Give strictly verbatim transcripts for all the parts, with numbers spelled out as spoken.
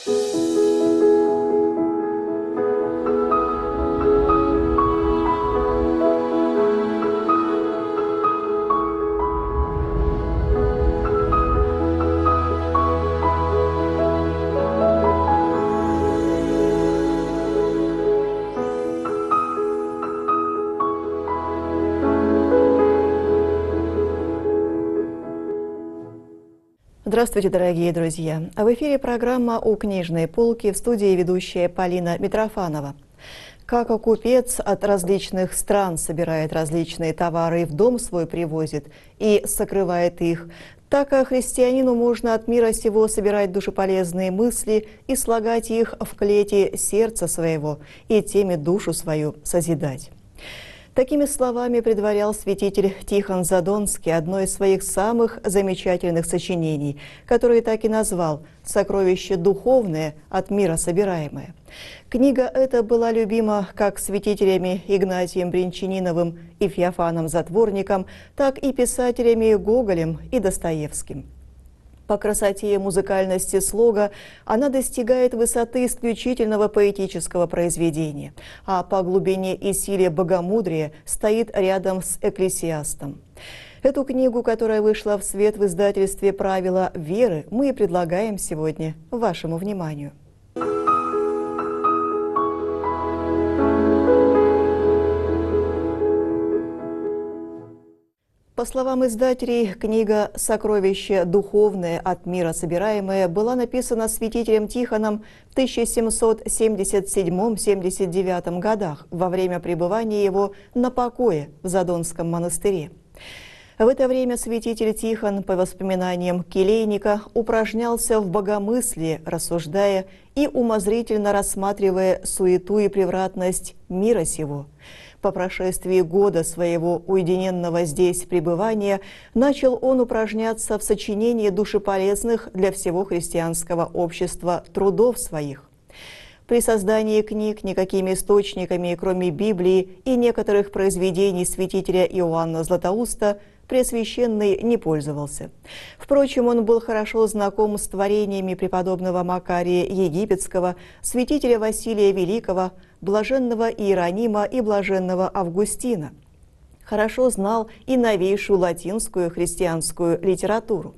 Здравствуйте, дорогие друзья! В эфире программа «У книжной полки», в студии ведущая Полина Митрофанова. Как купец от различных стран собирает различные товары и в дом свой привозит и сокрывает их, так и христианину можно от мира сего собирать душеполезные мысли и слагать их в клете сердца своего и теми душу свою созидать. Такими словами предварял святитель Тихон Задонский одно из своих самых замечательных сочинений, которое так и назвал «Сокровище духовное, от мира собираемое». Книга эта была любима как святителями Игнатием Брянчаниновым и Феофаном Затворником, так и писателями Гоголем и Достоевским. По красоте и музыкальности слога она достигает высоты исключительного поэтического произведения, а по глубине и силе богомудрия стоит рядом с «Экклесиастом». Эту книгу, которая вышла в свет в издательстве «Правила веры», мы и предлагаем сегодня вашему вниманию. По словам издателей, книга «Сокровище духовное, от мира собираемое» была написана святителем Тихоном в тысяча семьсот семьдесят седьмом — семьдесят девятом годах, во время пребывания его на покое в Задонском монастыре. В это время святитель Тихон, по воспоминаниям келейника, упражнялся в богомыслии, рассуждая и умозрительно рассматривая суету и превратность мира сего. По прошествии года своего уединенного здесь пребывания начал он упражняться в сочинении душеполезных для всего христианского общества трудов своих. При создании книг никакими источниками, кроме Библии и некоторых произведений святителя Иоанна Златоуста, Преосвященный не пользовался. Впрочем, он был хорошо знаком с творениями преподобного Макария Египетского, святителя Василия Великого, блаженного Иеронима и блаженного Августина. Хорошо знал и новейшую латинскую христианскую литературу.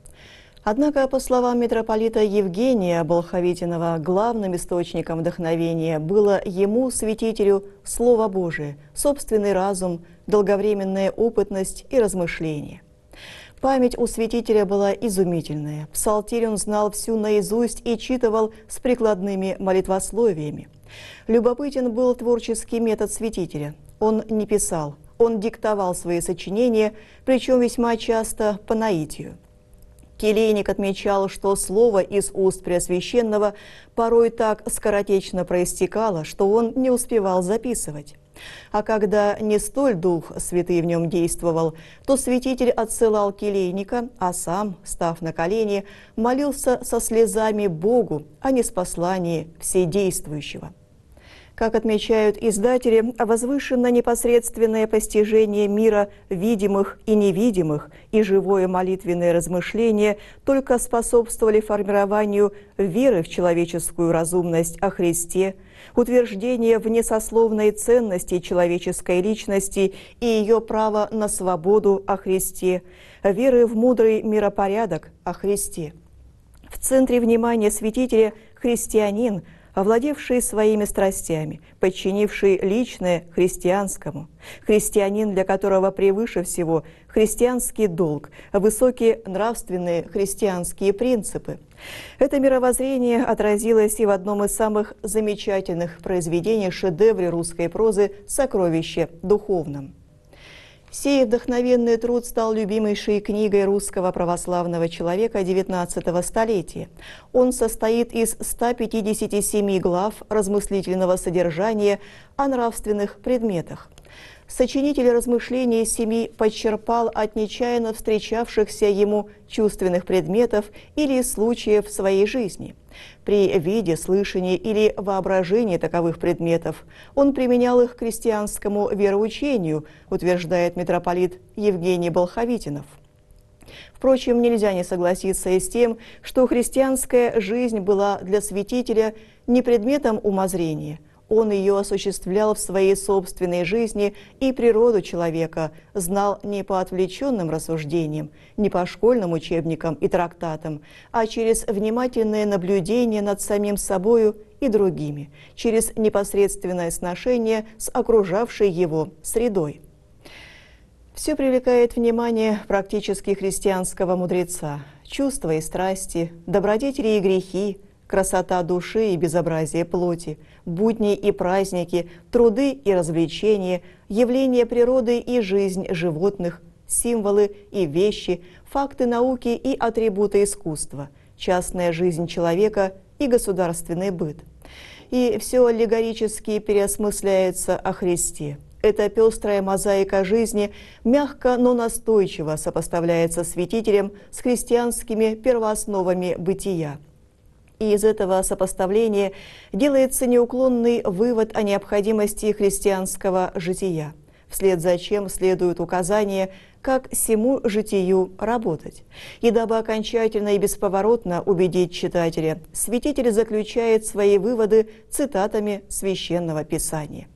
Однако, по словам митрополита Евгения Болховитинова, главным источником вдохновения было ему, святителю, Слово Божие, собственный разум, долговременная опытность и размышление. Память у святителя была изумительная. Псалтирь он знал всю наизусть и читывал с прикладными молитвословиями. Любопытен был творческий метод святителя. Он не писал, он диктовал свои сочинения, причем весьма часто по наитию. Келейник отмечал, что слово из уст Преосвященного порой так скоротечно проистекало, что он не успевал записывать. А когда не столь Дух Святый в нем действовал, то святитель отсылал келейника, а сам, став на колени, молился со слезами Богу, а не с послания Вседействующего. Как отмечают издатели, возвышенно непосредственное постижение мира видимых и невидимых и живое молитвенное размышление только способствовали формированию веры в человеческую разумность о Христе, утверждение в несословной ценности человеческой личности и ее право на свободу о Христе, веры в мудрый миропорядок о Христе. В центре внимания святителя христианин, овладевший своими страстями, подчинивший личное христианскому, христианин, для которого превыше всего христианский долг, высокие нравственные христианские принципы. Это мировоззрение отразилось и в одном из самых замечательных произведений шедевра русской прозы «Сокровище духовном». Сей вдохновенный труд стал любимейшей книгой русского православного человека девятнадцатого столетия. Он состоит из ста пятидесяти семи глав размыслительного содержания о нравственных предметах. Сочинитель размышлений семи подчерпал от нечаянно встречавшихся ему чувственных предметов или случаев в своей жизни. При виде, слышании или воображении таковых предметов он применял их к христианскому вероучению, утверждает митрополит Евгений Болховитинов. Впрочем, нельзя не согласиться и с тем, что христианская жизнь была для святителя не предметом умозрения. Он ее осуществлял в своей собственной жизни и природу человека знал не по отвлеченным рассуждениям, не по школьным учебникам и трактатам, а через внимательное наблюдение над самим собою и другими, через непосредственное сношение с окружавшей его средой. Все привлекает внимание практически христианского мудреца. Чувства и страсти, добродетели и грехи, красота души и безобразие плоти, будни и праздники, труды и развлечения, явления природы и жизнь животных, символы и вещи, факты науки и атрибуты искусства, частная жизнь человека и государственный быт. И все аллегорически переосмысляется о Христе. Эта пестрая мозаика жизни мягко, но настойчиво сопоставляется святителем с христианскими первоосновами бытия. И из этого сопоставления делается неуклонный вывод о необходимости христианского жития, вслед за чем следует указание, как сему житию работать. И дабы окончательно и бесповоротно убедить читателя, святитель заключает свои выводы цитатами Священного Писания.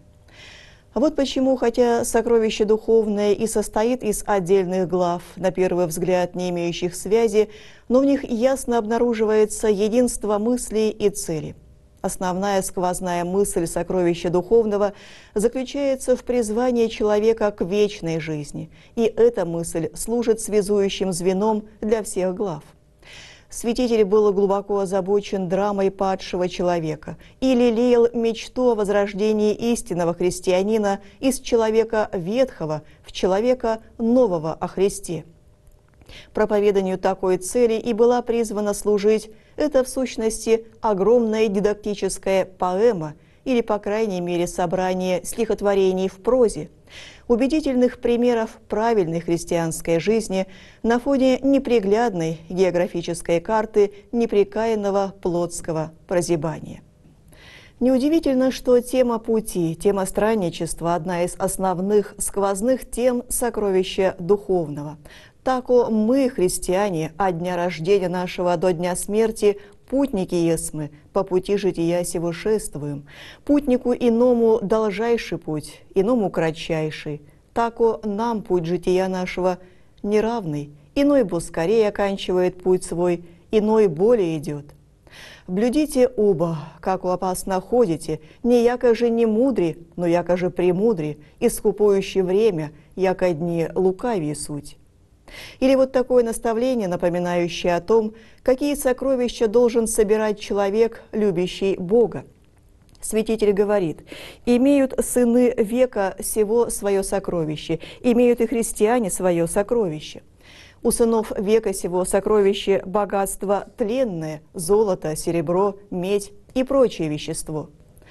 Вот почему, хотя сокровище духовное и состоит из отдельных глав, на первый взгляд не имеющих связи, но в них ясно обнаруживается единство мыслей и цели. Основная сквозная мысль сокровища духовного заключается в призвании человека к вечной жизни, и эта мысль служит связующим звеном для всех глав. Святитель был глубоко озабочен драмой падшего человека и лелеял мечту о возрождении истинного христианина из человека ветхого в человека нового о Христе. Проповеданию такой цели и была призвана служить это, в сущности, огромная дидактическая поэма или, по крайней мере, собрание стихотворений в прозе, убедительных примеров правильной христианской жизни на фоне неприглядной географической карты непрекаянного плотского прозябания. Неудивительно, что тема пути, тема странничества – одна из основных сквозных тем сокровища духовного. Тако мы, христиане, от дня рождения нашего до дня смерти, путники есмы, по пути жития сего шествуем. Путнику иному должайший путь, иному кратчайший. Тако нам путь жития нашего неравный. Иной бо скорее оканчивает путь свой, иной более идет. Блюдите оба, как у опасно ходите, не яко же не мудри, но яко же премудри, и скупующее время, яко дни лукавее суть. Или вот такое наставление, напоминающее о том, какие сокровища должен собирать человек, любящий Бога. Святитель говорит: «Имеют сыны века сего свое сокровище, имеют и христиане свое сокровище». У сынов века сего сокровище богатство тленное, золото, серебро, медь и прочее вещество.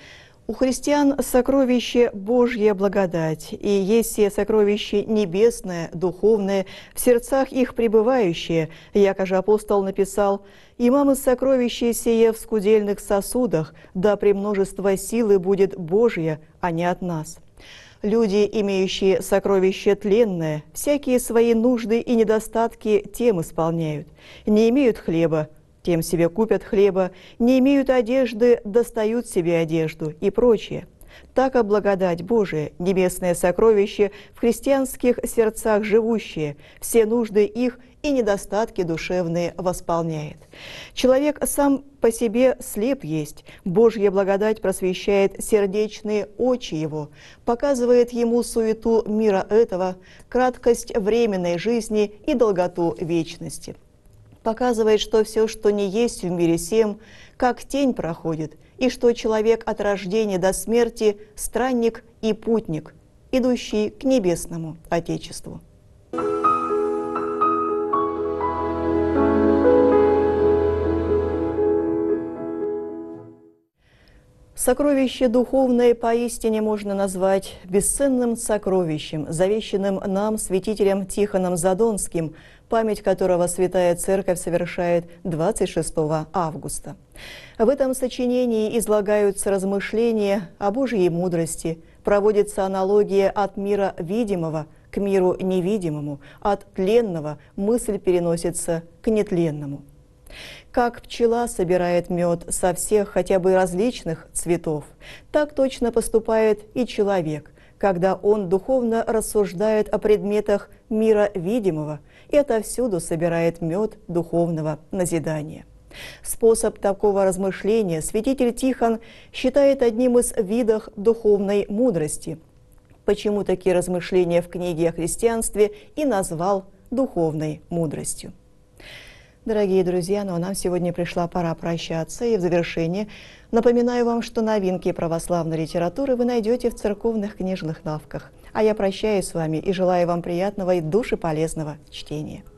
У христиан сокровище Божья благодать, и есть все сокровище небесное, духовное, в сердцах их пребывающее, яко же апостол написал: «Имам из сокровища сие в скудельных сосудах, да премножество силы будет Божья, а не от нас». Люди, имеющие сокровище тленное, всякие свои нужды и недостатки тем исполняют. Не имеют хлеба, тем себе купят хлеба, не имеют одежды, достают себе одежду и прочее. Так и благодать Божия, небесное сокровище, в христианских сердцах живущее, все нужды их и недостатки душевные восполняет. Человек сам по себе слеп есть, Божья благодать просвещает сердечные очи его, показывает ему суету мира этого, краткость временной жизни и долготу вечности. Показывает, что все, что не есть в мире сем, как тень проходит, и что человек от рождения до смерти – странник и путник, идущий к небесному Отечеству. Сокровище духовное поистине можно назвать бесценным сокровищем, завещанным нам святителем Тихоном Задонским, память которого Святая Церковь совершает двадцать шестого августа. В этом сочинении излагаются размышления о Божьей мудрости, проводится аналогия от мира видимого к миру невидимому, от тленного мысль переносится к нетленному. Как пчела собирает мед со всех хотя бы различных цветов, так точно поступает и человек, когда он духовно рассуждает о предметах мира видимого и отовсюду собирает мед духовного назидания. Способ такого размышления святитель Тихон считает одним из видов духовной мудрости. Почему такие размышления в книге о христианстве и назвал духовной мудростью. Дорогие друзья, ну а нам сегодня пришла пора прощаться, и в завершение напоминаю вам, что новинки православной литературы вы найдете в церковных книжных лавках. А я прощаюсь с вами и желаю вам приятного и душеполезного чтения.